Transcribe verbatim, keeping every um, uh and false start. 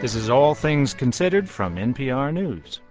This is All Things Considered from N P R News.